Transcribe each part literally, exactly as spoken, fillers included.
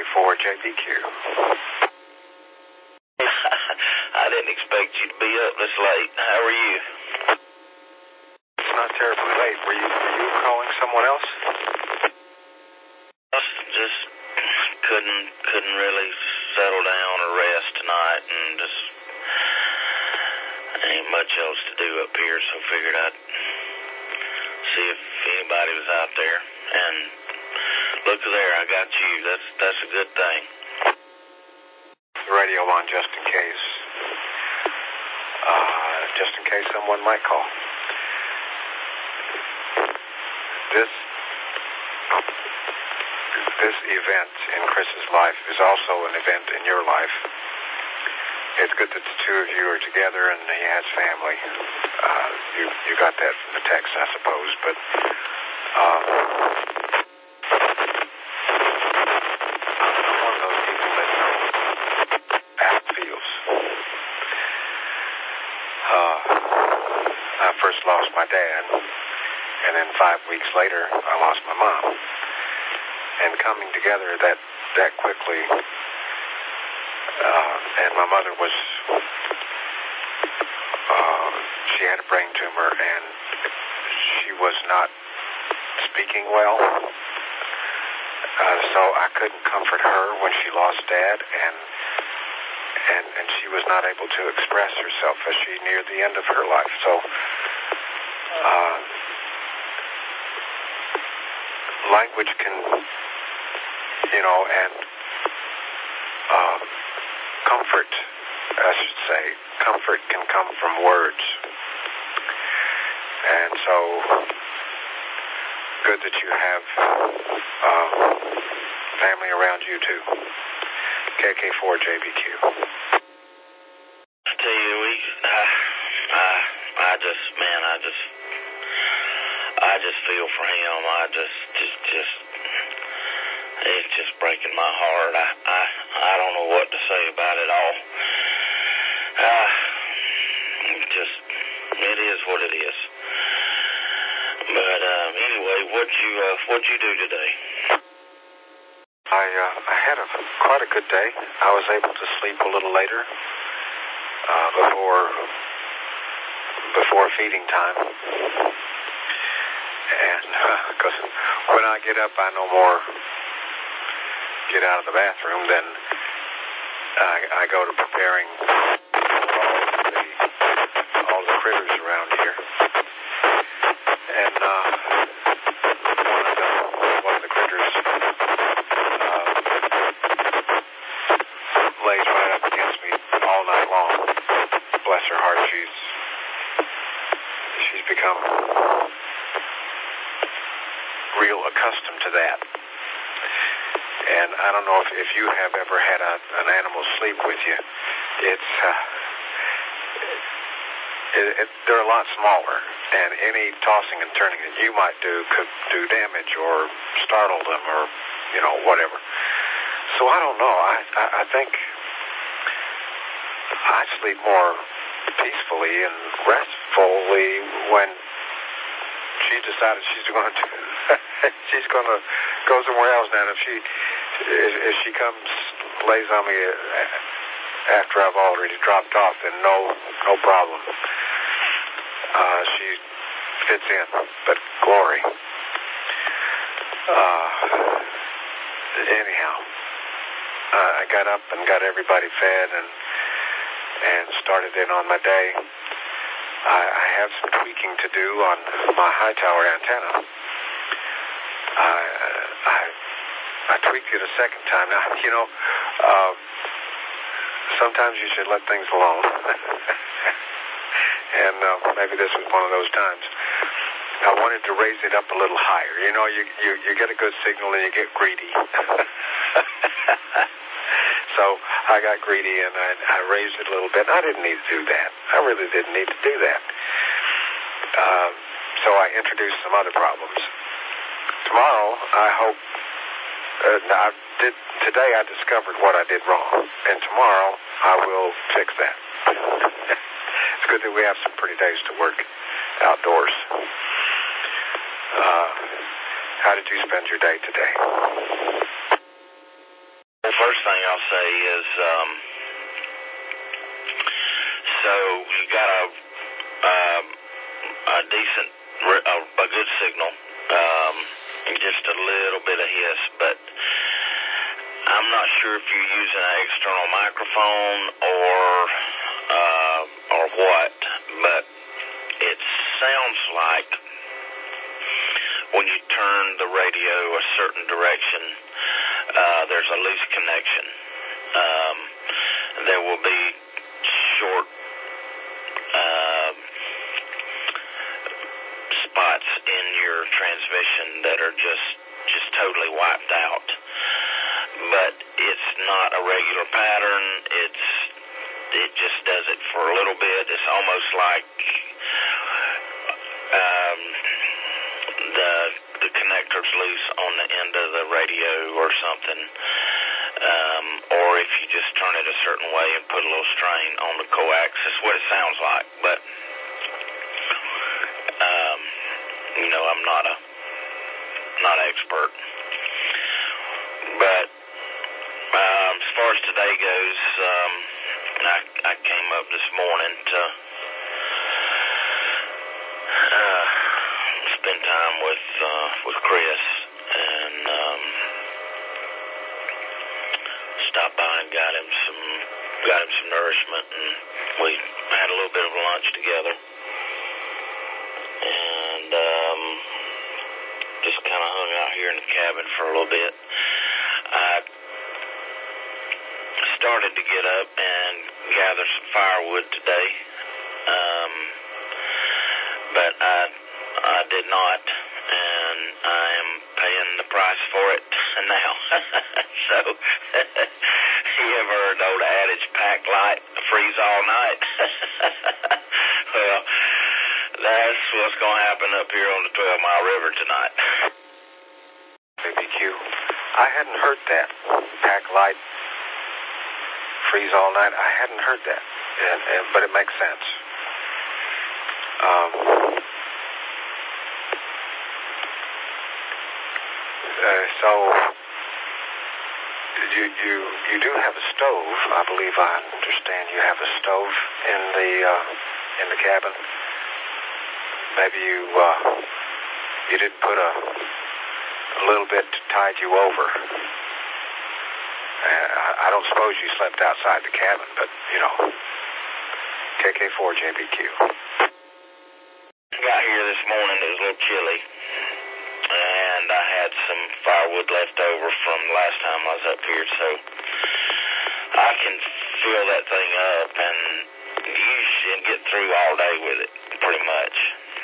four J B Q. I didn't expect you to be up this late. How are you? It's not terribly late. Were you, were you calling someone else? Just couldn't couldn't really settle down or rest tonight, and just ain't much else to do up here, so figured I'd see if anybody was out there. And look there, I got you. That's that's a good thing. The radio on just in case. Uh, just in case someone might call. This this event in Chris's life is also an event in your life. It's good that the two of you are together and he has family. Uh, you you got that from the text, I suppose, but um, I'm one of those people that know how it feels. Uh, I first lost my dad, and then five weeks later, I lost my mom. And coming together that that quickly, uh, and my mother was, uh, she had a brain tumor, and she was not speaking well. Uh, so I couldn't comfort her when she lost Dad, and and and she was not able to express herself as she neared the end of her life. So. Uh, Language can, you know, and uh, comfort, I should say, comfort can come from words. And so, good that you have uh, family around you too. K K four J B Q. I tell you, we, I, I, I just, man, I just... I just feel for him. I just, just, just, it's just breaking my heart. I, I, I don't know what to say about it all. Uh, just, it is what it is. But um, anyway, what you, uh, what you do today? I, uh, I had a quite a good day. I was able to sleep a little later uh, before, before feeding time. And because uh, when I get up, I no more get out of the bathroom than I, I go to preparing all the, all the critters around here. And uh, one of the one of the critters uh, lays right up against me all night long. Bless her heart, she's she's become real accustomed to that. And I don't know if, if you have ever had a, an animal sleep with you. It's uh, it, it, they're a lot smaller, and any tossing and turning that you might do could do damage or startle them or, you know, whatever. So I don't know. I, I, I think I sleep more peacefully and restfully when she decided she's going to she's going to go somewhere else now. If she if, if she comes lays on me after I've already dropped off, then no no problem. Uh, she fits in, but glory. Uh, anyhow, uh, I got up and got everybody fed and and started in on my day. I, I have some tweaking to do on my high tower antenna. I, I, I tweaked it a second time. Now, you know, uh, sometimes you should let things alone. And uh, maybe this was one of those times. I wanted to raise it up a little higher. You know, you, you, you get a good signal and you get greedy. So I got greedy and I, I raised it a little bit. I didn't need to do that. I really didn't need to do that. Uh, so I introduced some other problems. Tomorrow, I hope, uh, I did, today I discovered what I did wrong. And tomorrow, I will fix that. It's good that we have some pretty days to work outdoors. Uh, how did you spend your day today? first thing I'll say is, um, so you got a, uh, a decent, a, a good signal, um, just a little bit of hiss, but I'm not sure if you're using an external microphone or, uh, or what, but it sounds like when you turn the radio a certain direction, uh, there's a loose connection. Um, there will be short uh, spots in your transmission that are just just totally wiped out. But it's not a regular pattern. It's it just does it for a little bit. It's almost like um, the the connector's loose on the end of the radio or something. Um, or if you just turn it a certain way and put a little strain on the coax, that's what it sounds like. But um, you know, I'm not a not an expert. But um, as far as today goes, um, I, I came up this morning to uh, spend time with uh, with Chris and um, stopped by and got him some got him some nourishment, and we had a little bit of lunch together, and um, just kind of hung out here in the cabin for a little bit. I started to get up and gather some firewood today, um, but I I did not, and I am paying the price for it now. So, you ever heard the old adage, pack light, freeze all night? Well, that's what's going to happen up here on the twelve mile River tonight. J B Q, I hadn't heard that. Pack light, freeze all night. I hadn't heard that, and, and, but it makes sense. Um, uh, so you you you do have a stove. I believe I understand you have a stove in the uh, in the cabin. Maybe you uh, you didn't put a a little bit to tide you over. Uh, I, I don't suppose you slept outside the cabin, but you know, K K four J B Q. Got here this morning. It was a little chilly, and I had some firewood left over from the last time I was up here, so I can fill that thing up and use and get through all day with it, pretty much.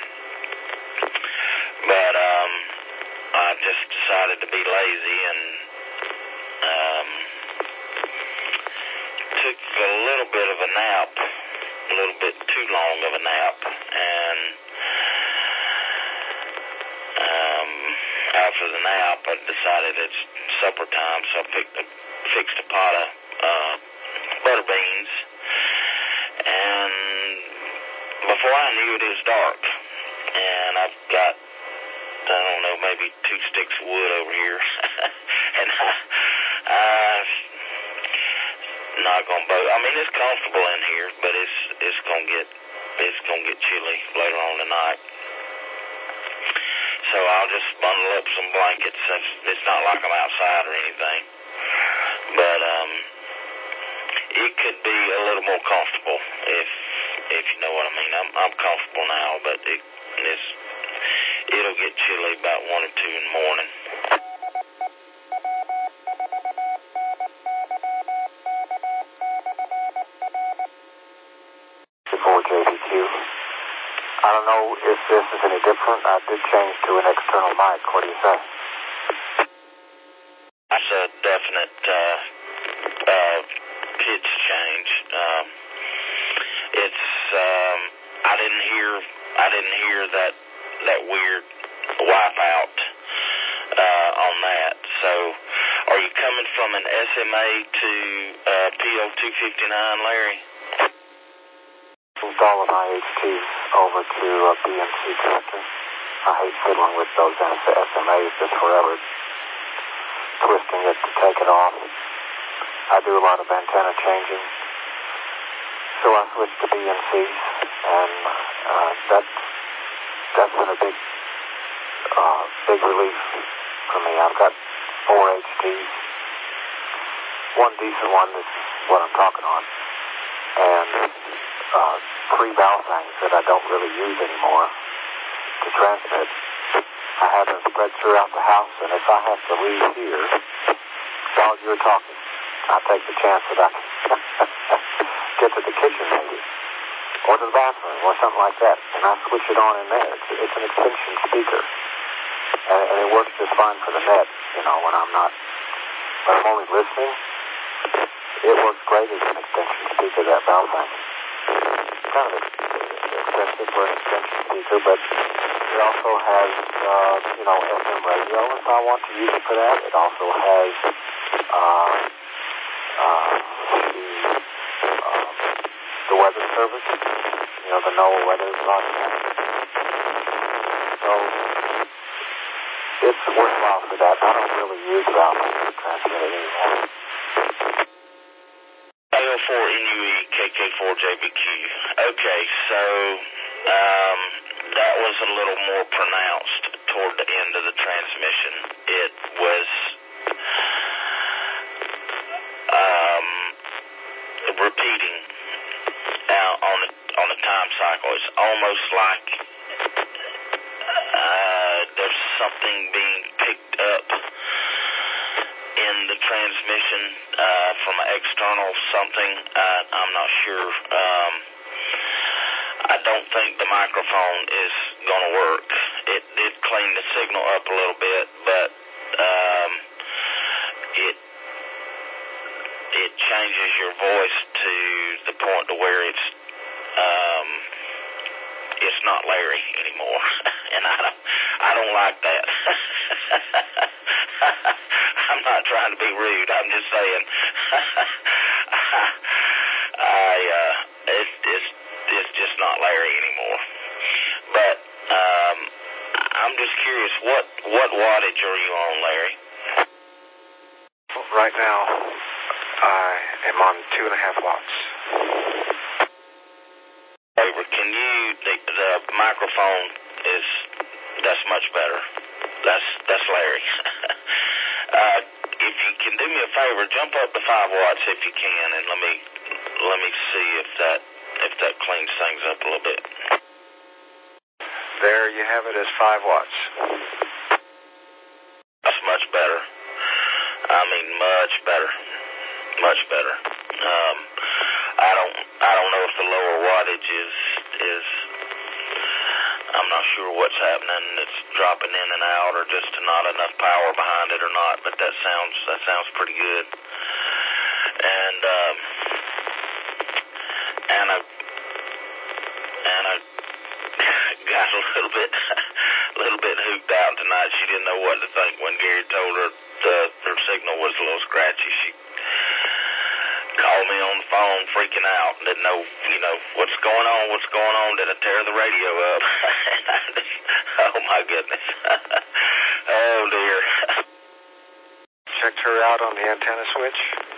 But um, I just decided to be lazy and um, took a little bit of a nap, a little bit too long of a nap, and um, after the nap, I decided it's supper time, so I picked a, fixed a pot of uh, butter beans, and before I knew it, it was dark, and I've got, I don't know, maybe two sticks of wood over here, and I, I'm not gonna boat. I mean, it's comfortable in here, but it's it's gonna get it's gonna get chilly later on tonight. So I'll just bundle up some blankets. It's not like I'm outside or anything, but um, it could be a little more comfortable if if you know what I mean. I'm I'm comfortable now, but it it's it'll get chilly about one or two in the morning. Before J B Q, I don't know if this is any different. I did change to an external mic. What do you say? That's a definite uh, uh, pitch change. Um, it's um, I didn't hear I didn't hear that that weird wipeout uh, on that. So, are you coming from an S M A to uh, P O two fifty-nine, Larry? Moved all of my H Ts over to a B M C connector. I hate fiddling with those S M As just forever, twisting it to take it off. I do a lot of antenna changing. So I switched to B N Cs, and uh, that's, that's been a big, uh, big relief for me. I've got four H Ds. One decent one is what I'm talking on, and uh, three Baofengs that I don't really use anymore to transmit. I have them spread throughout the house, and if I have to leave here while you're talking, I'll take the chance that I can get to the kitchen maybe, or to the bathroom, or something like that, and I switch it on in there. It's, it's an extension speaker, and, and it works just fine for the net, you know, when I'm not, when I'm only listening. It works great as an extension speaker, that Baofeng. It's kind of expensive for an extension speaker, but it also has, uh, you know, F M radio if I want to use it for that. It also has uh, uh, the, uh, the weather service, you know, the NOAA weather broadcast. So it's worthwhile for that. I don't really use Baofeng to transmit it anymore. A O four N U E K K four J B Q. Okay, so um, that was a little more pronounced toward the end of the transmission. It was um, repeating uh, on a, on a time cycle. It's almost like uh, there's something being picked up in the transmission uh, from an external something. Uh, I'm not sure. Um, I don't think the microphone is going to work. It did clean the signal up a little bit, but um, it it changes your voice to the point to where it's um, it's not Larry anymore, and I don't I don't like that. I'm not trying to be rude. I'm just saying. I uh, it's it's it's just not Larry anymore. But um, I'm just curious, what what wattage are you on, Larry? Right now, I am on two and a half watts. Over. Can you? The, the microphone is that's much better. That's that's Larry. uh, if you can do me a favor, jump up to five watts if you can, and let me let me see if that if that cleans things up a little bit. There you have it as five watts. That's much better. I mean, much better, much better. Um, I don't I don't know if the lower wattage is is. I'm not sure what's happening. It's dropping in and out, or just not enough power behind it, or not. But that sounds that sounds pretty good. And um, Anna Anna got a little bit a little bit hooped out tonight. She didn't know what to think when Gary told her the, her signal was a little scratchy. She called me on the phone freaking out. Didn't know, you know, what's going on, what's going on. Did I tear the radio up? And I just, oh, my goodness. Oh, dear. Checked her out on the antenna switch?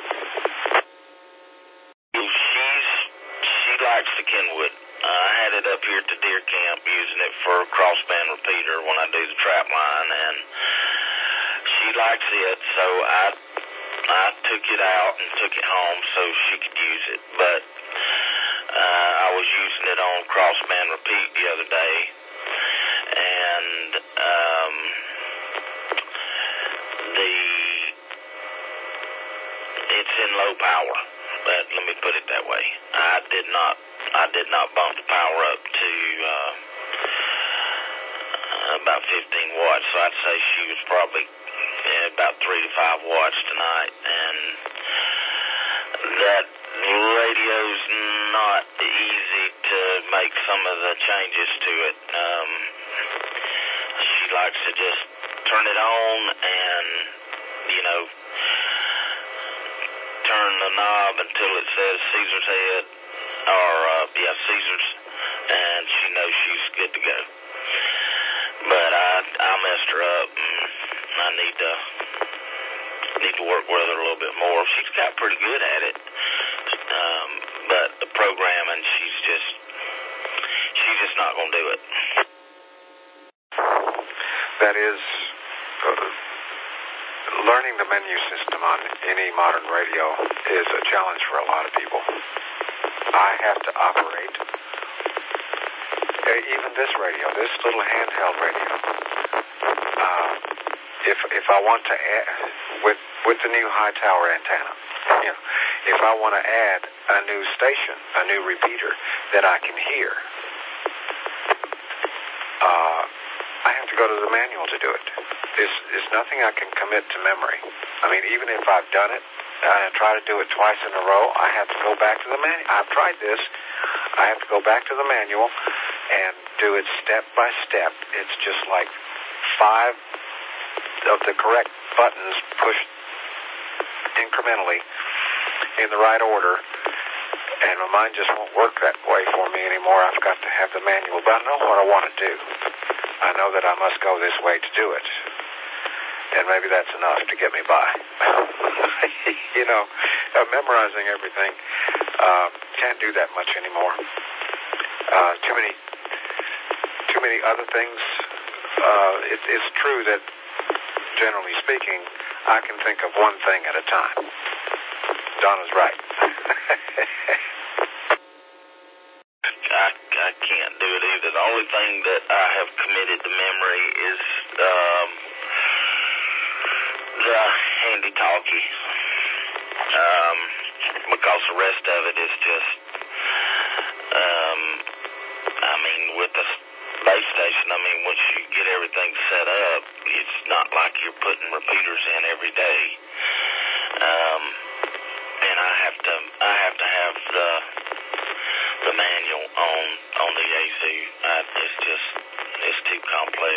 She's, she likes the Kenwood. Uh, I had it up here at the deer camp using it for a crossband repeater when I do the trap line, and she likes it, so I I took it out and took it home so she could use it, but uh, I was using it on crossband repeat the other day, and um, the it's in low power, but let me put it that way. I did not I did not bump the power up to uh, about fifteen watts, so I'd say she was probably yeah, about three to five watts tonight, and that radio's not easy to make some of the changes to it. Um, she likes to just turn it on and, you know, turn the knob until it says Caesar's head, or, uh, yeah, Caesar's, and she knows she's good to go. But I, I messed her up, and I need to need to work with her a little bit more. She's got pretty good at it, um, but the programming, she's just, she's just not going to do it. That is, uh, learning the menu system on any modern radio is a challenge for a lot of people. I have to operate, uh, even this radio, this little handheld radio. Uh, if if I want to add, with with the new high tower antenna, you know, if I want to add a new station, a new repeater that I can hear, uh, I have to go to the manual to do it. There's, there's nothing I can commit to memory. I mean, even if I've done it, and I try to do it twice in a row, I have to go back to the manual. I've tried this. I have to go back to the manual and do it step by step. It's just like five of the correct buttons pushed incrementally in the right order, and my mind just won't work that way for me anymore. I've got to have the manual, but I know what I want to do. I know that I must go this way to do it, and maybe that's enough to get me by. You know, uh, memorizing everything, uh, can't do that much anymore. Uh, too many, too many other things. Uh, it, it's true that, generally speaking, I can think of one thing at a time. Donna's right. I, I can't do it either. The only thing that I have committed to memory is um, the handy-talkie, um, because the rest of it is just, um, I mean, with the base station, I mean, once you get everything set up, it's not like you're putting repeaters in every day. Um, and I have to, I have to have the the manual on on the A Z. I, it's just, it's too complex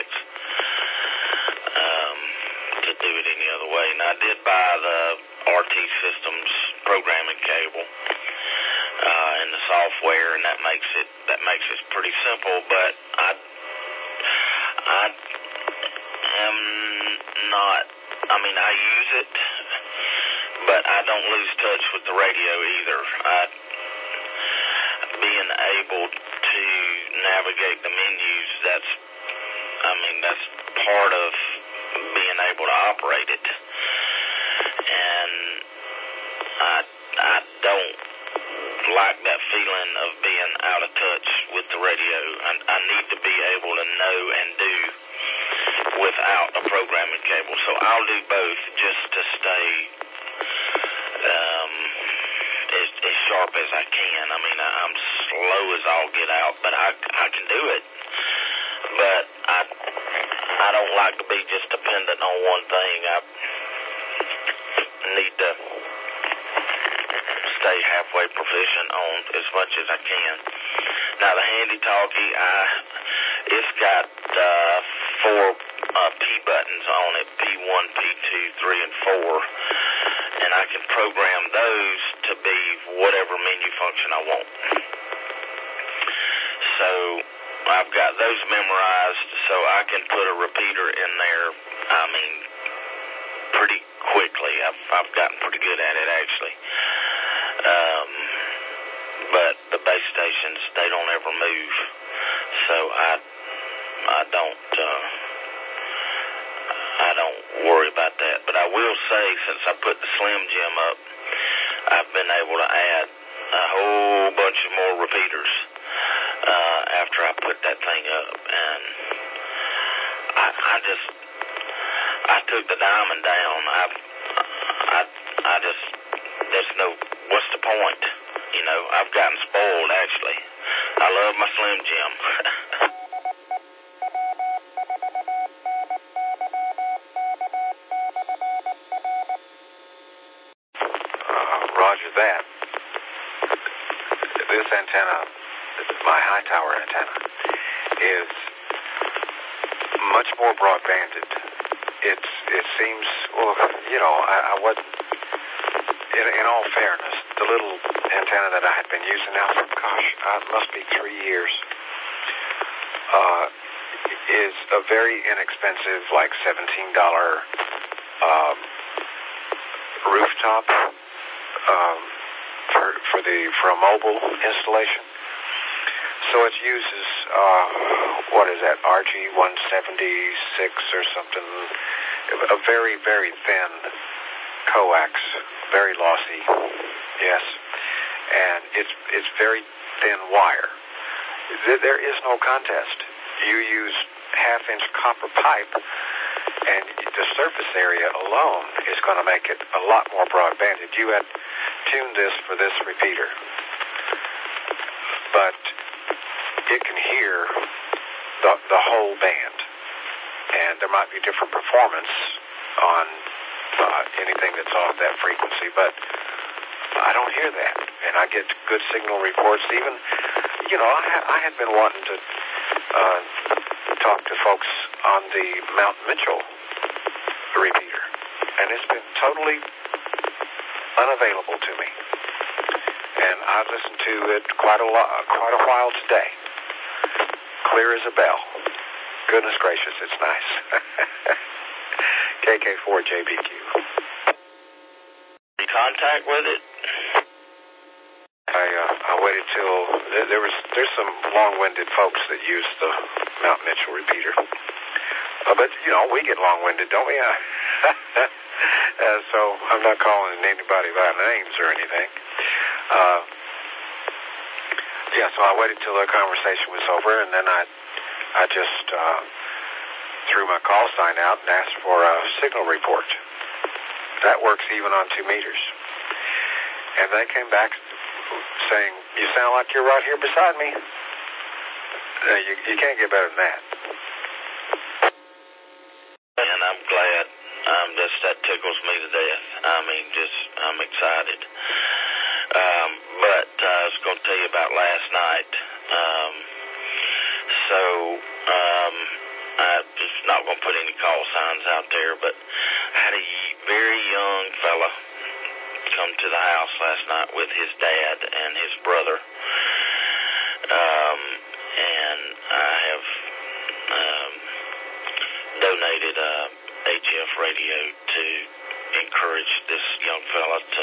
um, to do it any other way. And I did buy the R T Systems programming cable uh, and the software, and that makes it that makes it pretty simple. But I I am not. I mean, I use it, but I don't lose touch with the radio either. I, being able to navigate the menus, that's, I mean, that's part of being able to operate it. And I, I don't like that feeling of being out of touch with the radio. I, I need to be able to know and do without a programming cable. So I'll do both just to stay um, as, as sharp as I can. I mean, I, I'm slow as all get out, but I, I can do it. But I I don't like to be just dependent on one thing. I need to stay halfway proficient on as much as I can. Now, the handy-talkie, I, it's got uh, four uh, P buttons on it, P one, P two, three, and four, and I can program those to be whatever menu function I want. So I've got those memorized, so I can put a repeater in there, I mean, pretty quickly. I've, I've gotten pretty good at it, actually. Um, but the base stations, they don't ever move, so I, I don't, uh, I don't worry about that. But I will say, since I put the Slim Jim up, I've been able to add a whole bunch of more repeaters uh, after I put that thing up, and I, I just, I took the diamond down. I, I, I just, there's no, what's the point? You know, I've gotten spoiled, actually. I love my Slim Jim. uh, roger that. This antenna, my high tower antenna, is much more broadbanded. It's, it seems, well, you know, I, I wasn't, in, in all fairness, the little antenna that I had been using now for, gosh, uh, it must be three years, uh, is a very inexpensive, like seventeen dollars um, rooftop um, for for the for a mobile installation. So it uses uh, what is that, R G one seventy-six or something, a very very thin coax, very lossy, yes, and it's it's very thin wire. There is no contest. You use half-inch copper pipe, and the surface area alone is going to make it a lot more broadbanded. You had tuned this for this repeater, but it can hear the, the whole band, and there might be different performance on uh, anything that's off that frequency, but I don't hear that, and I get good signal reports. Even, you know, I, ha- I had been wanting to uh, talk to folks on the Mount Mitchell repeater, and it's been totally unavailable to me. And I've listened to it quite a lot, quite a while today. Clear as a bell. Goodness gracious, it's nice. K K four J B Q. Contact with it? I uh, I waited till there, there was there's some long-winded folks that use the Mount Mitchell repeater, uh, but you know we get long-winded, don't we? Uh, uh, so I'm not calling anybody by names or anything. Uh, yeah, so I waited till the conversation was over, and then I I just uh, threw my call sign out and asked for a signal report. That works even on two meters. And they came back saying, "You sound like you're right here beside me." Uh, you, you can't get better than that. And I'm glad. Um, just that tickles me to death. I mean, just I'm excited. Um, but uh, I was going to tell you about last night. Um, so um, I'm just not going to put any call signs out there, but I had a very young fella come to the house last night with his dad and his brother. Um, and I have um, donated a H F radio to encourage this young fella to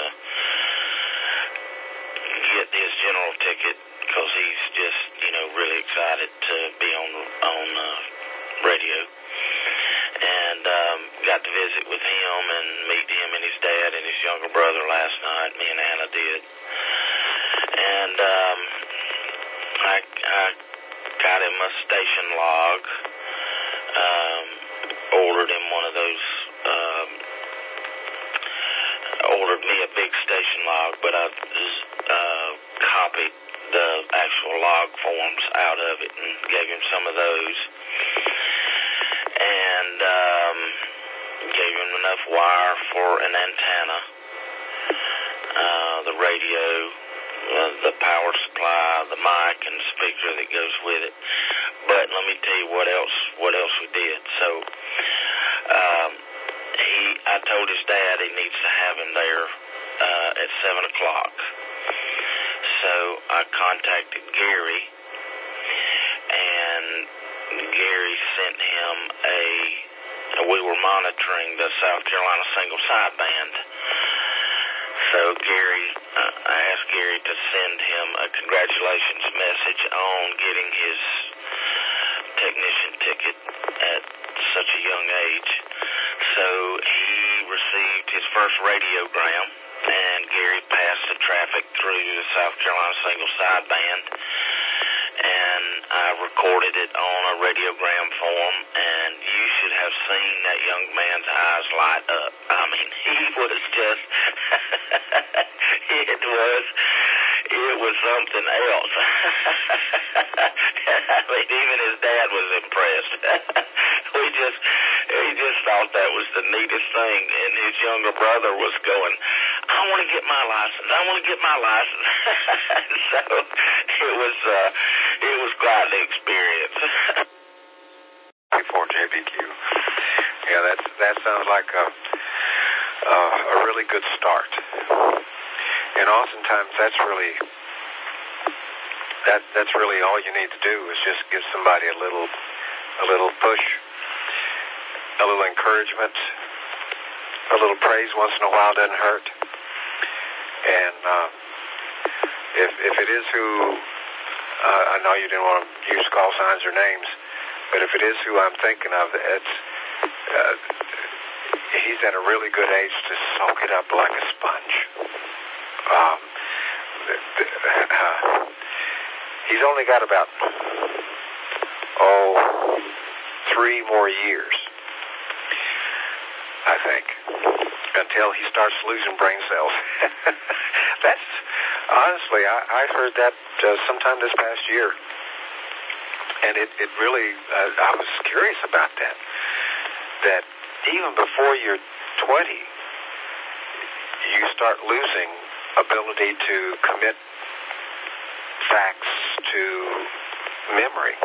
get his general ticket because he's just, you know, really excited to be on on uh, radio. And um, got to visit with him and meet him and his dad and his younger brother last night. Me and Anna did. And um, I, I got him a station log. Um, ordered him one of those. Um, ordered me a big station log, but I uh, copied the actual log forms out of it and gave him some of those. And um, gave him enough wire for an antenna, uh, the radio, uh, the power supply, the mic, and the speaker that goes with it. But let me tell you what else. What else we did. So um, he, I told his dad he needs to have him there uh, at seven o'clock. So I contacted Gary, and Gary sent him a, we were monitoring the South Carolina single sideband. So Gary, uh, I asked Gary to send him a congratulations message on getting his technician ticket at such a young age. So he received his first radiogram, and Gary passed the traffic through the South Carolina single sideband. And I recorded it on a radiogram form, and you should have seen that young man's eyes light up. I mean, he was just, it was, it was something else. I mean, even his dad was impressed. we just, he just thought that was the neatest thing, and his younger brother was going, "I want to get my license. I want to get my license." So it was, uh, it was quite an experience. Before J B Q. Yeah, that's, that sounds like a, a, a really good start. And oftentimes that's really, that that's really all you need to do is just give somebody a little, a little push, a little encouragement, a little praise once in a while doesn't hurt. And uh, if if it is who, uh, I know you didn't want to use call signs or names, but if it is who I'm thinking of, it's uh, he's at a really good age to soak it up like a sponge. Um, uh, he's only got about, oh, three more years, I think, until he starts losing brain cells. That's, honestly, I, I heard that uh, sometime this past year, and it, it really, uh, I was curious about that, that even before you're twenty, you start losing ability to commit facts to memory.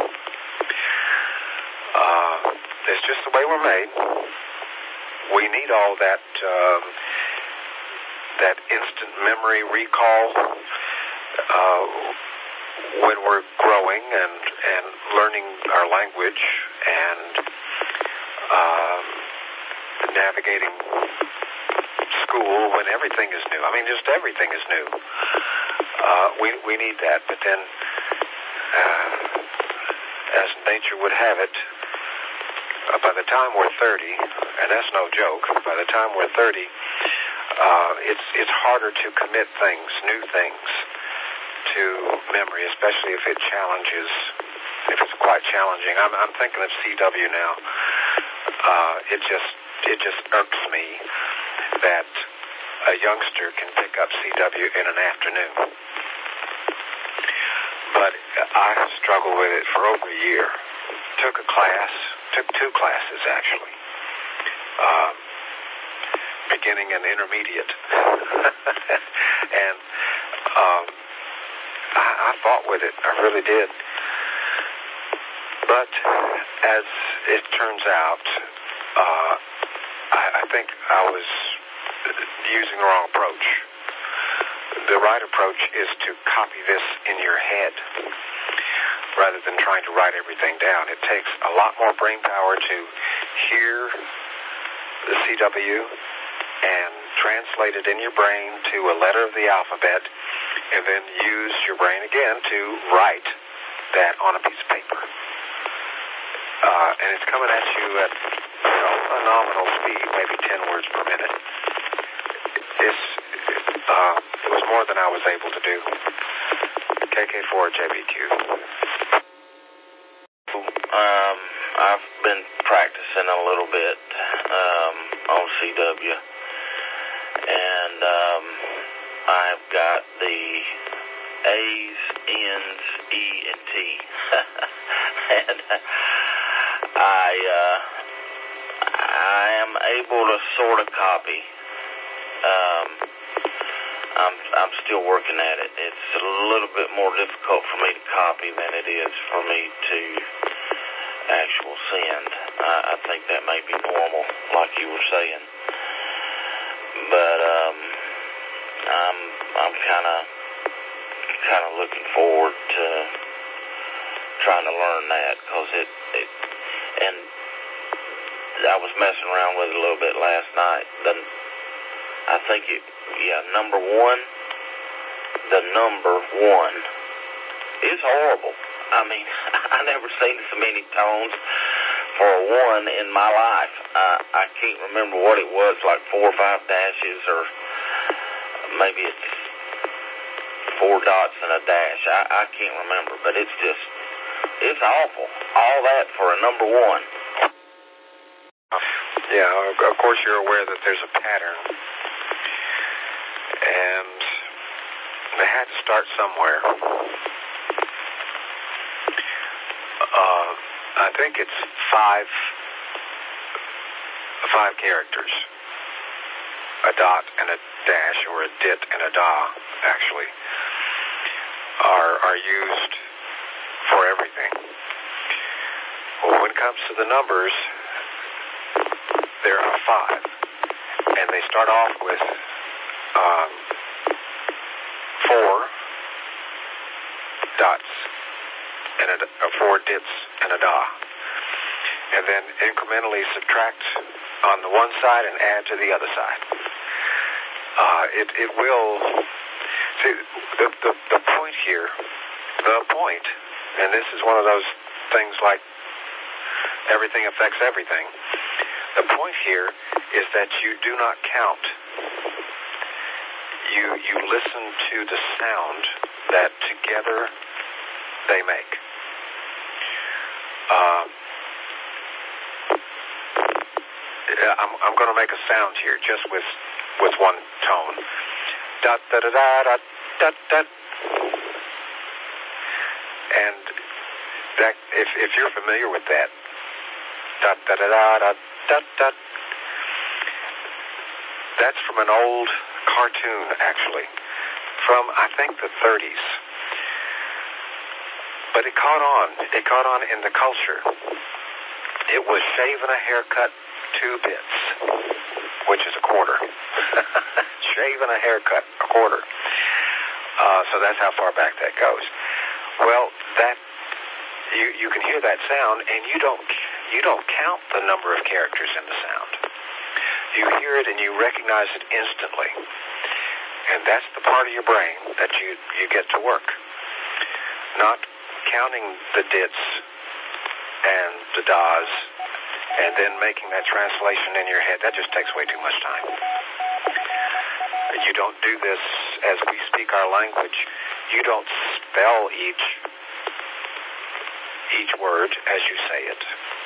Uh, it's just the way we're made. We need all that um, that instant memory recall uh, when we're growing and, and learning our language and um, navigating school when everything is new. I mean, just everything is new. Uh, we we need that, but then, uh, as nature would have it, uh, by the time we're thirty, and that's no joke, by the time we're thirty, uh, it's it's harder to commit things, new things, to memory, especially if it challenges, if it's quite challenging. I'm I'm thinking of C W now. Uh, it just it just irks me that a youngster can pick up C W in an afternoon. But I struggled with it for over a year. Took a class, took two classes actually, uh, beginning and intermediate. And um, I, I fought with it, I really did. But as it turns out, uh, I, I think I was using the wrong approach. The right approach is to copy this in your head rather than trying to write everything down. It takes a lot more brain power to hear the C W and translate it in your brain to a letter of the alphabet and then use your brain again to write that on a piece of paper. Uh, and it's coming at you at, you know, a nominal speed, maybe ten words per minute. It's, uh, it was more than I was able to do. K K four J B Q. Um, I've been practicing a little bit um, on C W, and um, I've got the A's, N's, E, and T. And I, uh, I am able to sort of copy. Um, I'm, I'm still working at it. It's a little bit more difficult for me to copy than it is for me to actual send. I, I think that may be normal, like you were saying. But um, I'm, I'm kind of, kind of looking forward to trying to learn that, because it, it, and I was messing around with it a little bit last night. The, I think it, yeah, number one, the number one is horrible. I mean, I never seen so many tones for a one in my life. Uh, I can't remember what it was, like four or five dashes, or maybe it's four dots and a dash. I, I can't remember, but it's just, it's awful. All that for a number one. Yeah, of course you're aware that there's a pattern, and they had to start somewhere. Uh, I think it's five, five characters. A dot and a dash, or a dit and a da, actually, are are used for everything. Well, when it comes to the numbers, there are five, and they start off with um, four dots and a, uh, four dits and a da, and then incrementally subtract on the one side and add to the other side. Uh, it, it will, see, the, the, the point here, the point, and this is one of those things like everything affects everything. The point here is that you do not count. You, you listen to the sound that together they make. Uh, I'm, I'm going to make a sound here just with with one tone. Da da da da da da da. And that, if if you're familiar with that, da da da da da da da. That's from an old cartoon, actually, from I think the thirties. But it caught on. It caught on in the culture. It was shaving a haircut two bits, which is a quarter. Shaving a haircut, a quarter. Uh, so that's how far back that goes. Well, that you you can hear that sound, and you don't you don't count the number of characters in the sound. You hear it and you recognize it instantly, and that's the part of your brain that you you get to work. Not counting the dits and the das, and then making that translation in your head. That just takes way too much time. You don't do this as we speak our language. You don't spell each each word as you say it.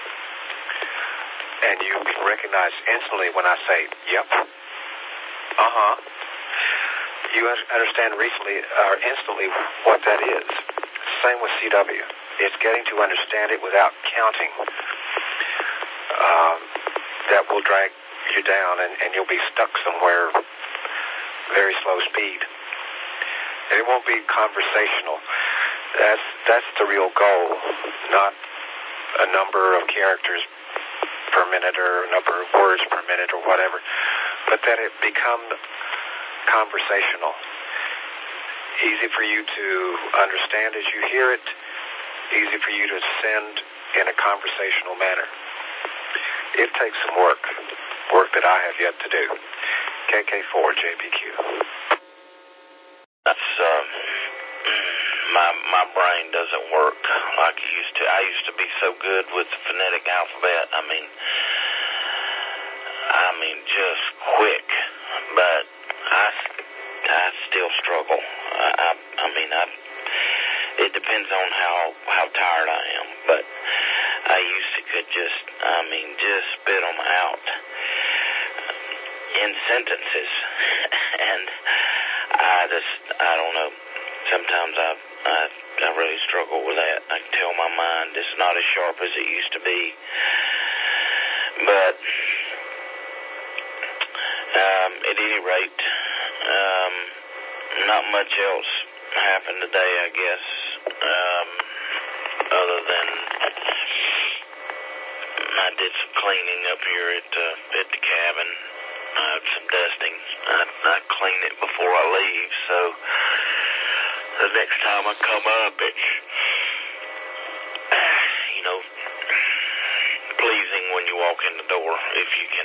And you can recognize instantly when I say, yep, uh-huh. You understand recently, or instantly, what that is. Same with C W. It's getting to understand it without counting. Um, that will drag you down, and, and you'll be stuck somewhere very slow speed. And it won't be conversational. That's that's the real goal, not a number of characters per minute or a number of words per minute or whatever, but that it become conversational. Easy for you to understand as you hear it, easy for you to send in a conversational manner. It takes some work, work that I have yet to do. K K four J B Q. That's, um, my, my brain doesn't work like it used to. I used to be so good with the phonetic alphabet. I mean, I mean, just quick, but I, I still struggle. I, I, I mean, I, it depends on how, how tired I am, but I used to could just, I mean, just spit them out in sentences, and I just, I don't know, sometimes I, I, I really struggle with that. I can tell my mind is not as sharp as it used to be, but um, at any rate, um, not much else happened today, I guess, um, other than I did some cleaning up here at, uh, at the cabin. Uh, some dusting. I, I clean it before I leave, so the next time I come up, it's, you know, pleasing when you walk in the door, if you can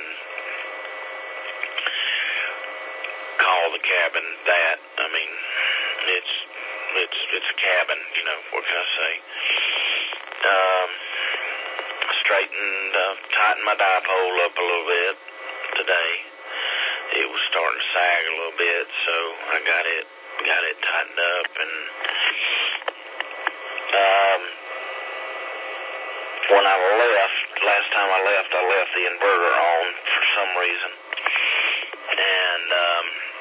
call the cabin that. I mean, it's it's it's a cabin, you know, what can I say? Um, straightened, uh, tightened my dipole up a little bit today. It was starting to sag a little bit, so I got it got it tightened up, and um, when I left, last time I left, I left the inverter on for some reason, and um,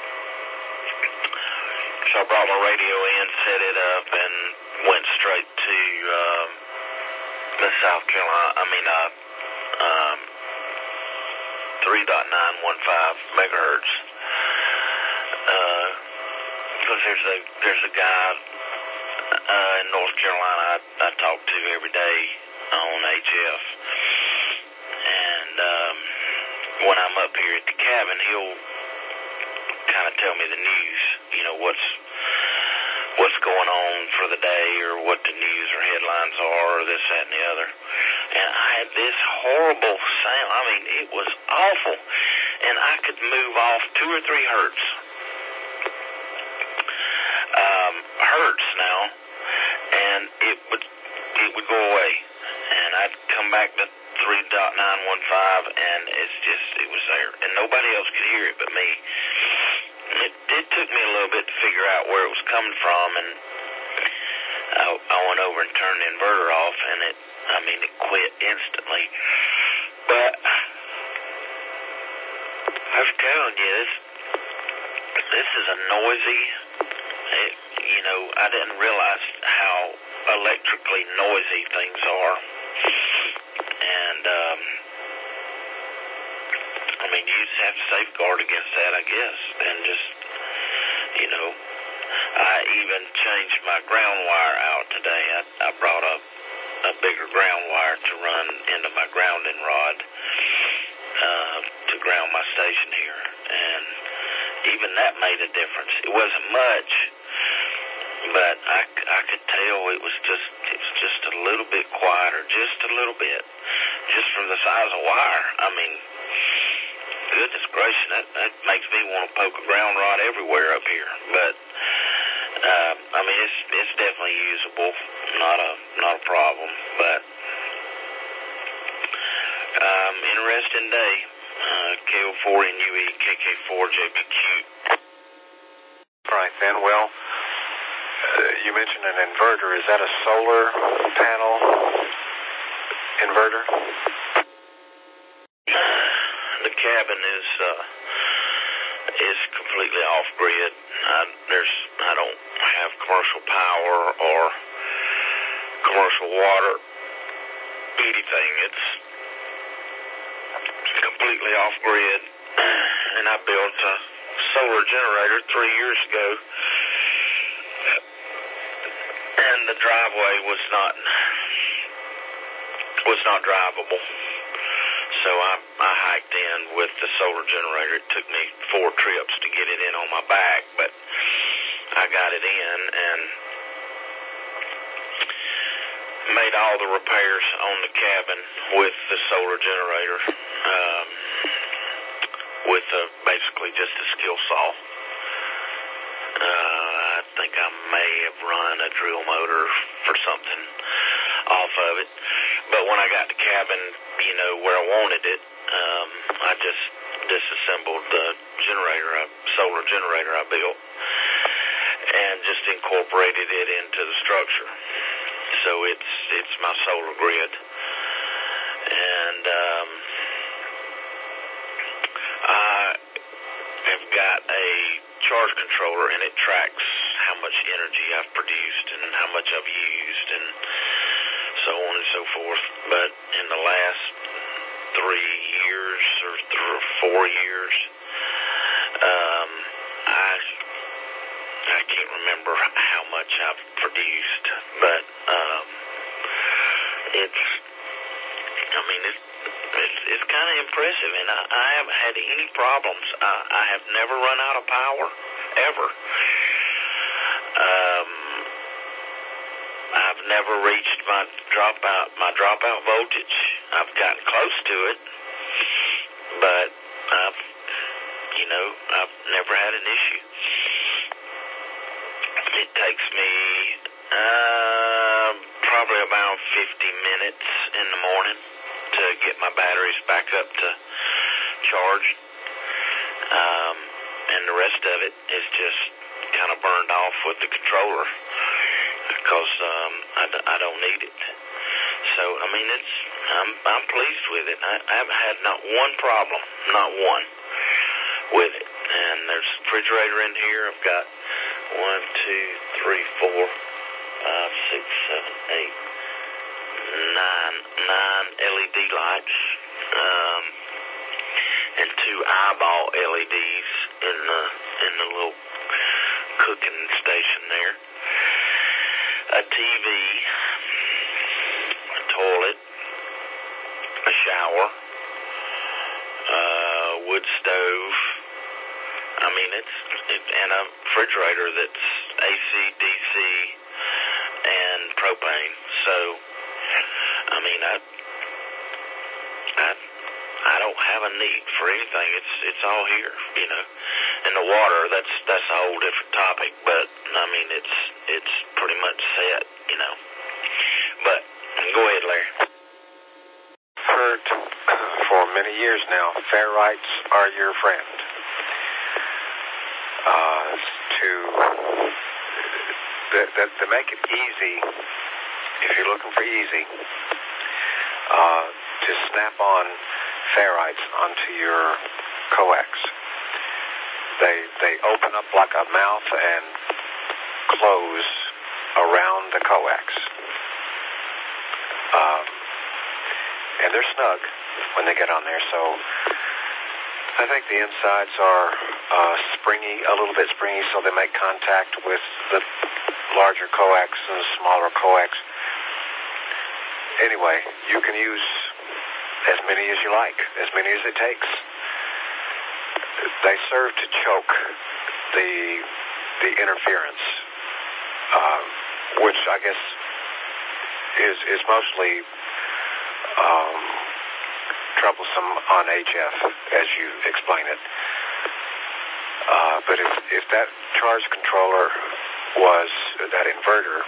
so I brought my radio in, set it up, and went straight to uh, the South Carolina, I mean, uh, um, three point nine one five megahertz. Uh, because there's a there's a guy uh, in North Carolina I, I talk to every day on H F, and um, when I'm up here at the cabin, he'll kind of tell me the news. You know what's what's going on for the day, or what the news or headlines are, or this, that, and the other. and I had this horrible sound. I mean, it was awful, and I could move off two or three hertz. Um, hertz now, and it would it would go away, and I'd come back to three point nine one five, and it's just, it was there, and nobody else could hear it but me. It, it took me a little bit to figure out where it was coming from, and I, I went over and turned the inverter off, and it, I mean, it quit instantly. But I was telling you, this, this is a noisy, it, you know, I didn't realize how electrically noisy things are. And, um, I mean, you just have to safeguard against that, I guess, and just, you know, I even changed my ground wire out today. I, I brought a, a bigger ground wire to run into my grounding rod uh, to ground my station here, and even that made a difference. It wasn't much, but I, I could tell it was just it was just a little bit quieter, just a little bit, just from the size of wire. I mean, goodness gracious, that, that makes me want to poke a ground rod everywhere up here. But uh, I mean, it's it's definitely usable, not a not a problem. But um, interesting day. Uh, K O four N U E, K K four J B Q. Right then, well, uh, you mentioned an inverter. Is that a solar panel inverter? The cabin is uh, is completely off grid. I, there's I don't have commercial power or commercial water, anything. It's completely off grid, and I built a solar generator three years ago, and the driveway was not was not drivable. So I, I hiked in with the solar generator. It took me four trips to get it in on my back, but I got it in and made all the repairs on the cabin with the solar generator, um, with a, basically just a skill saw. Uh, I think I may have run a drill motor for something off of it. But when I got the cabin, you know, where I wanted it, um, I just disassembled the generator, a solar generator I built, and just incorporated it into the structure. So it's it's my solar grid. And um, I have got a charge controller, and it tracks how much energy I've produced and how much I've used and so on and so forth. But in the last three years or th- four years, um, I I can't remember how much I've produced, but um, it's I mean it's it's, it's kind of impressive, and I, I haven't had any problems. I, I have never run out of power ever. Um, I've never reached my dropout my dropout voltage. I've gotten close to it, but I've you know I've never had an issue. It takes me uh, probably about fifty minutes in the morning to get my batteries back up to charge, um, and the rest of it is just kind of burned off with the controller because um, I, d- I don't need it. So I mean, it's I'm I'm pleased with it. I, I haven't had not one problem, not one, with it. And there's a refrigerator in here. I've got one, two, three, four, five, six, seven, eight, nine, nine L E D lights, um, and two eyeball L E Ds in the in the little cooking station there. A T V, a toilet, a shower, uh, wood stove. I mean, it's it, and a refrigerator that's A C, D C, and propane. So, I mean, I I, I don't have a need for anything. It's it's all here, you know. And the water, that's that's a whole different topic. But I mean, it's it's pretty much set, you know. But go ahead, Larry. Heard for many years now, ferrites are your friend. Uh, to that, that to make it easy, if you're looking for easy, uh, to snap on ferrites onto your coax. They they open up like a mouth and close around the coax. Um, and they're snug when they get on there, so I think the insides are uh, springy, a little bit springy, so they make contact with the larger coax and the smaller coax. Anyway, you can use as many as you like, as many as it takes. They serve to choke the the interference, uh, which I guess is is mostly um, troublesome on H F, as you explain it. Uh, but if if that charge controller was that inverter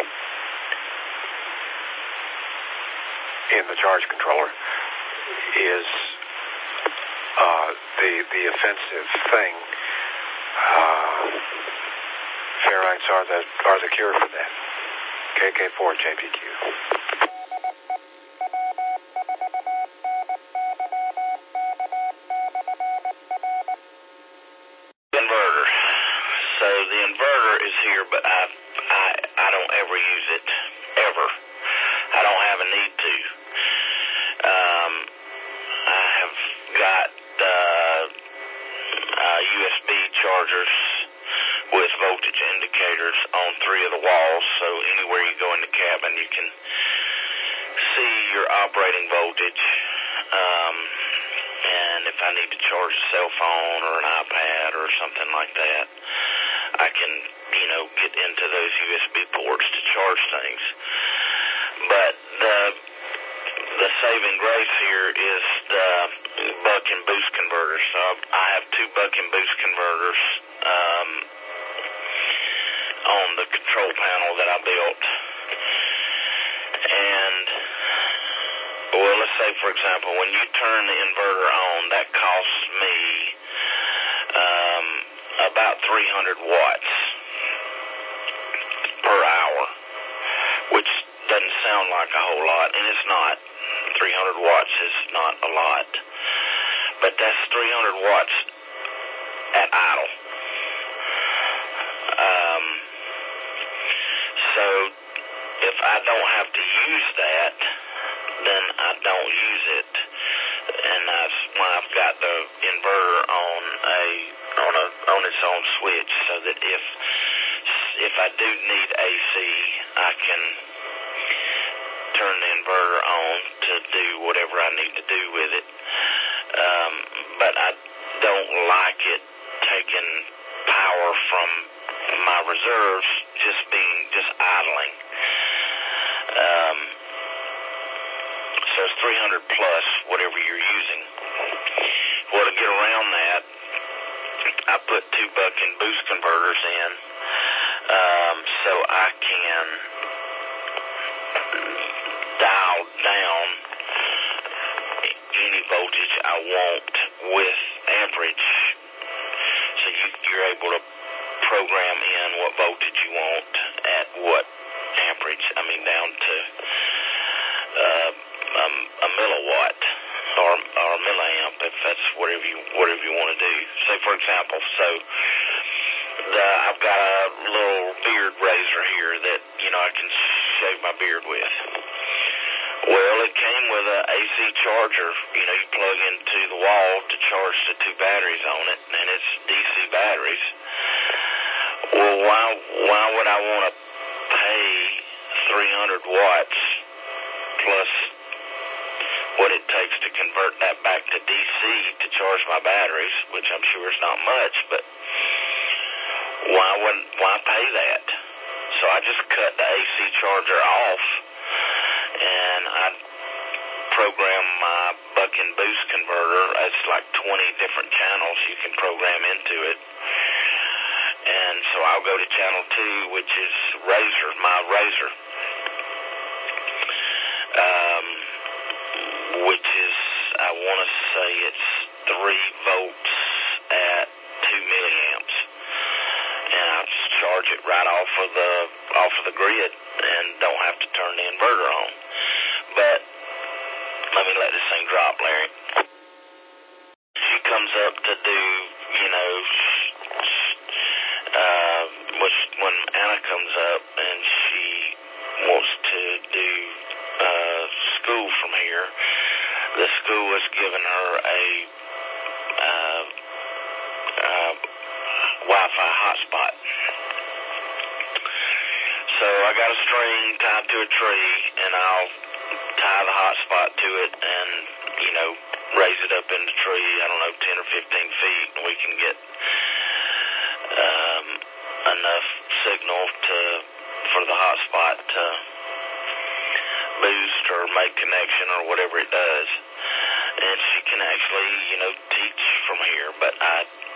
in the charge controller is uh, the the offensive thing, uh, ferrites are the are the cure for that. K K four J P Q. Inverter. So the inverter is here, but I I I don't ever use it ever. I don't have a need to. Um, I have got uh, uh, U S B chargers with voltage indicators on three of the walls, so anywhere you go in the cabin you can see your operating voltage. Um, and if I need to charge a cell phone or an iPad or something like that, I can, you know, get into those U S B ports to charge things. But the the saving grace here is the buck and boost converters. So I have two buck and boost converters um, on the control panel that I built. And, well, let's say, for example, when you turn the inverter on, that costs me um, about three hundred watts per hour, which doesn't sound like a whole lot, and it's not. three hundred watts is not a lot, but that's three hundred watts at idle. Um, so if I don't have to use that, then I don't use it, and that's when I've got the inverter on a on a on its own switch, so that if if I do need A C, I can turn the inverter on to do whatever I need to do with it. Um, but I don't like it taking power from my reserves, just being just idling. Um, so it's three hundred plus whatever you're using. Well, to get around that, I put two buck and boost converters in, um, so I can dial down any voltage I want with amperage. So you, you're able to program in what voltage you want at what amperage. I mean, down to uh, a, a milliwatt or, or a milliamp, if that's whatever you whatever you want to do. Say, for example, so the, I've got a little beard razor here that, you know, I can shave my beard with. Well, it came with an A C charger. You know, you plug into the wall to charge the two batteries on it, and it's D C batteries. Well, why why would I want to pay three hundred watts plus what it takes to convert that back to D C to charge my batteries, which I'm sure is not much, but why wouldn't why pay that? So I just cut the A C charger off, and I program my buck fucking boost converter. It's like twenty different channels you can program into it. And so I'll go to channel two, which is Razor, my Razor. Um, which is, I want to say it's three volts at two milliamps. And I just charge it right off of the off of the grid and don't have to turn the inverter on. But let me let this thing drop, Larry. She comes up to do, you know, uh, which when Anna comes up and she wants to do uh, school from here, the school has given her a uh, uh, Wi-Fi hotspot. So I got a string tied to a tree, and I'll tie the hotspot to it and, you know, raise it up in the tree, I don't know, ten or fifteen feet, and we can get um, enough signal to for the hotspot to boost or make connection or whatever it does. And she can actually, you know, teach from here, but I,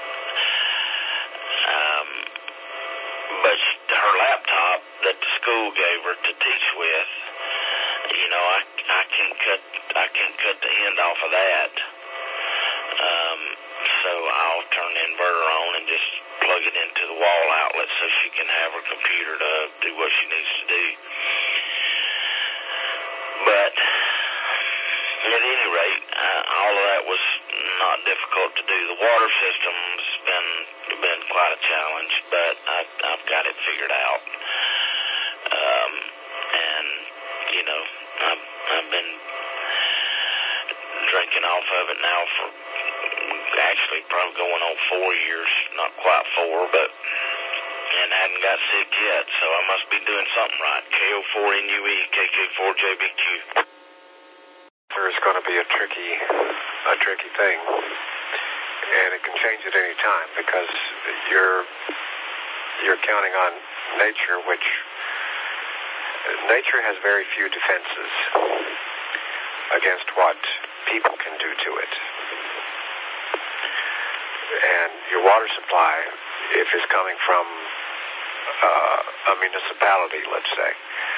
um, but she, her laptop that the school gave her to teach with, you know, I, I can't cut, I can't cut the end off of that. Um, so I'll turn the inverter on and just plug it into the wall outlet so she can have her computer to do what she needs to do. But at any rate, uh, all of that was not difficult to do. The water system's been been quite a challenge, but I, I've got it figured out. Um, and you know, I've, I've been drinking off of it now for actually probably going on four years, not quite four, but and hadn't got sick yet, so I must be doing something right. K O four N U E, K K four J B Q. There's going to be a tricky, a tricky thing, and it can change at any time because you're you're counting on nature, which nature has very few defenses against what people can do to it. And your water supply, if it's coming from uh, a municipality, let's say,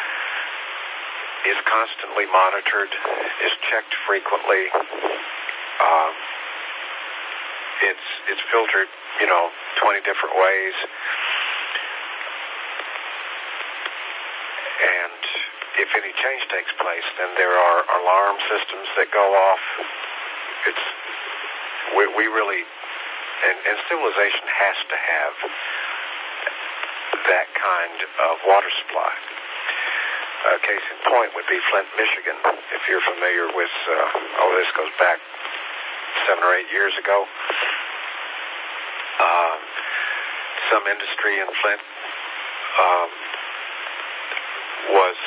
is constantly monitored, is checked frequently. Um, it's it's filtered, you know, twenty different ways. And if any change takes place, then there are alarm systems that go off. It's we, we really, and, and civilization has to have that kind of water supply. Uh, case in point would be Flint, Michigan. If you're familiar with, uh, oh, this goes back seven or eight years ago. Uh, some industry in Flint um, was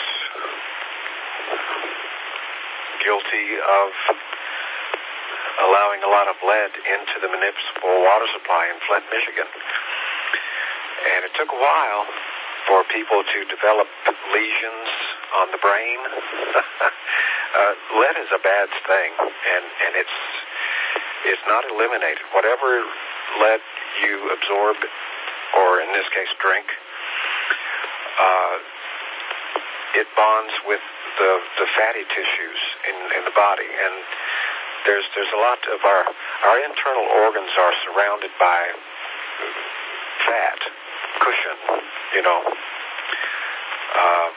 guilty of allowing a lot of lead into the municipal water supply in Flint, Michigan. And it took a while for people to develop lesions on the brain. uh, lead is a bad thing, and, and it's it's not eliminated. Whatever lead you absorb, or in this case drink, uh, it bonds with the, the fatty tissues in, in the body, and there's there's a lot of our our internal organs are surrounded by fat cushion, you know. Um,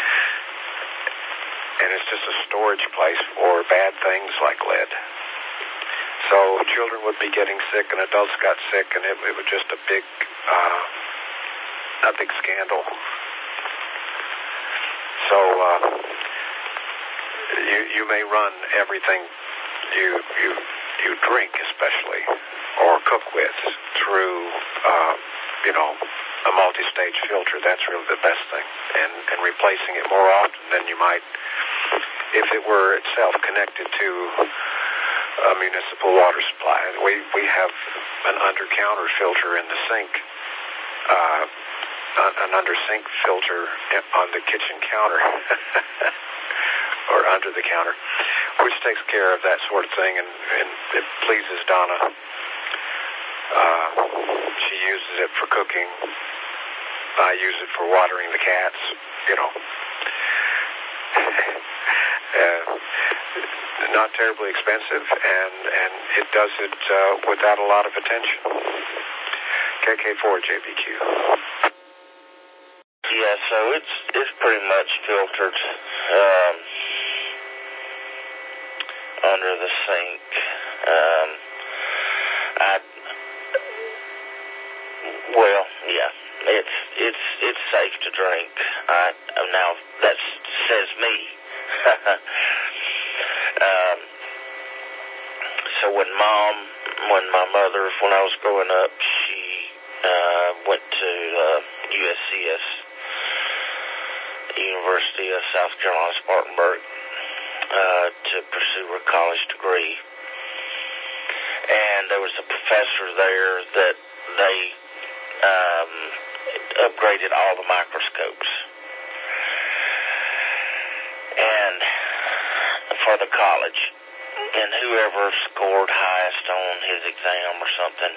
and it's just a storage place for bad things like lead. So children would be getting sick, and adults got sick, and it, it was just a big, uh, a big scandal. So uh, you you may run everything you you you drink, especially, or cook with, through uh, you know. a multi-stage filter. That's really the best thing, and and replacing it more often than you might if it were itself connected to a municipal water supply. We we have an under-counter filter in the sink, uh, an under-sink filter on the kitchen counter or under the counter, which takes care of that sort of thing, and, and it pleases Donna. Uh, she uses it for cooking. I use it for watering the cats, you know. uh, not terribly expensive, and, and it does it uh, without a lot of attention. K K four J B Q. Yeah, so it's it's pretty much filtered um, under the sink. Um, I well, yeah, it's it's it's safe to drink. I now that says me. um, so when mom, when my mother, when I was growing up, she uh, went to uh, U S C S. University of South Carolina, Spartanburg, uh, to pursue her college degree. And there was a professor there that they um, upgraded all the microscopes. And for the college. And whoever scored highest on his exam or something,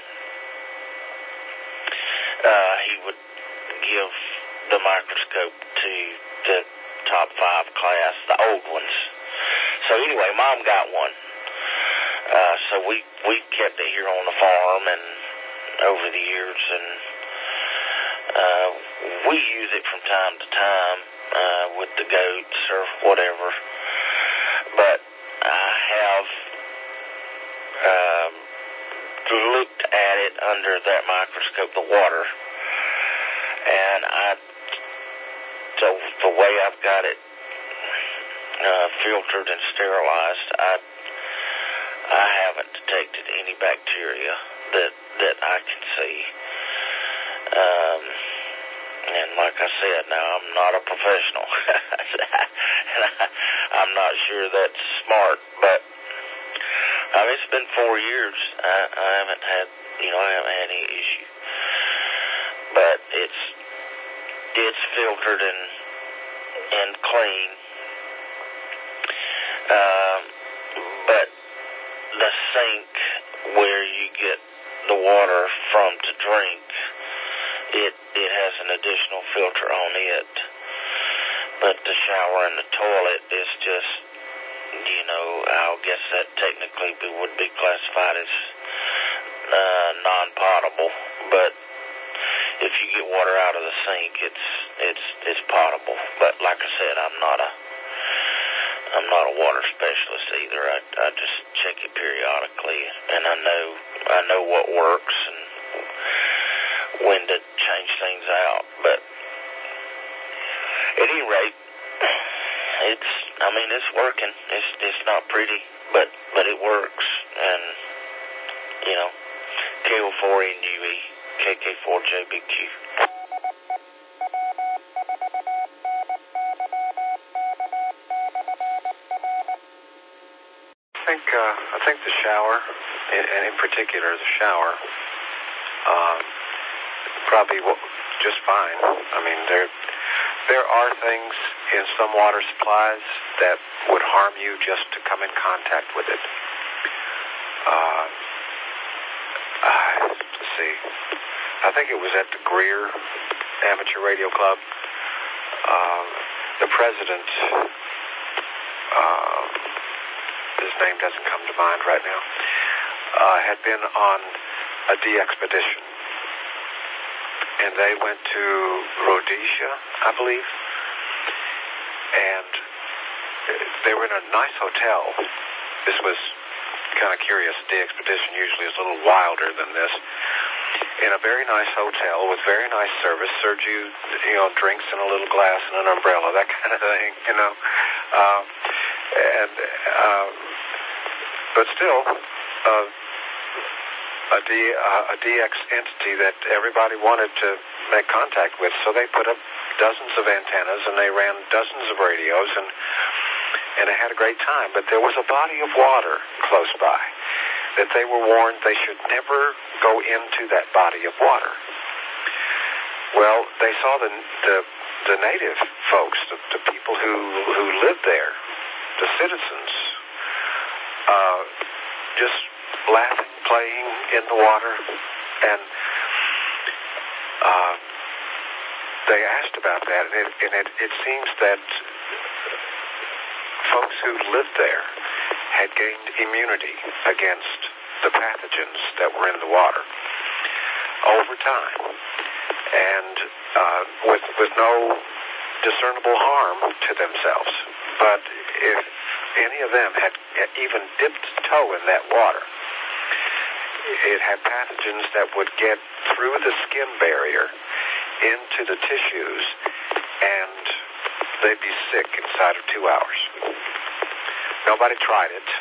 uh, he would give the microscope to the top five class, the old ones. So anyway, Mom got one. Uh, so we, we kept it here on the farm and over the years, and uh, we use it from time to time uh, with the goats or whatever. But I have um, looked at it under that microscope, the water, and I So the way I've got it uh, filtered and sterilized, I I haven't detected any bacteria that that I can see. Um, and like I said, now I'm not a professional, and I, I'm not sure that's smart. But I mean, it's been four years. I, I haven't had, you know, I haven't had any issue. But it's it's filtered and and clean, um, but the sink where you get the water from to drink, it it has an additional filter on it. But the shower and the toilet is just, you know, I guess that technically would be classified as uh, non-potable, but if you get water out of the sink, it's it's it's potable. But like I said, I'm not a I'm not a water specialist either. I I just check it periodically, and I know I know what works and when to change things out. But at any rate, it's I mean it's working. It's it's not pretty, but but it works, and you know, K O four N U E. K K four J B Q. I think uh, I think the shower, and, and in particular the shower, um, probably just fine. I mean, there there are things in some water supplies that would harm you just to come in contact with it. Uh, uh, let's see. I think it was at the Greer Amateur Radio Club. Uh, the president, uh, his name doesn't come to mind right now, uh, had been on a de-expedition. And they went to Rhodesia, I believe. And they were in a nice hotel. This was kind of curious. De-expedition usually is a little wilder than this. In a very nice hotel with very nice service, served you, you know, drinks in a little glass and an umbrella, that kind of thing, you know. Uh, and uh, but still, uh, a, D, uh, a D X entity that everybody wanted to make contact with, so they put up dozens of antennas and they ran dozens of radios, and and they had a great time. But there was a body of water close by that they were warned they should never go into that body of water. Well, they saw the the, the native folks, the, the people who who lived there, the citizens, uh, just laughing, playing in the water, and uh, they asked about that, and, it, and it, it seems that folks who lived there had gained immunity against the pathogens that were in the water over time, and uh, with with no discernible harm to themselves. But if any of them had even dipped toe in that water, it had pathogens that would get through the skin barrier into the tissues, and they'd be sick inside of two hours. Nobody tried it.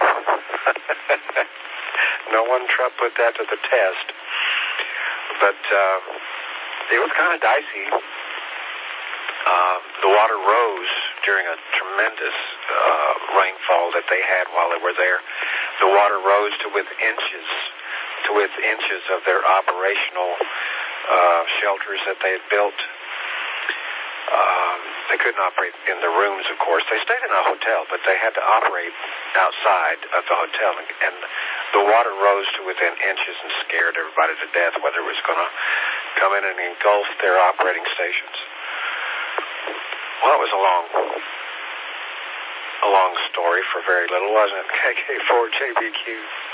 No one tried put that to the test. But uh, it was kind of dicey. Uh, the water rose during a tremendous uh, rainfall that they had while they were there. The water rose to within inches, to within inches of their operational uh, shelters that they had built. Um, they couldn't operate in the rooms, of course. They stayed in a hotel, but they had to operate outside of the hotel, and, and the water rose to within inches and scared everybody to death, whether it was going to come in and engulf their operating stations. Well, it was a long, a long story for very little, wasn't it? K K four J B Q.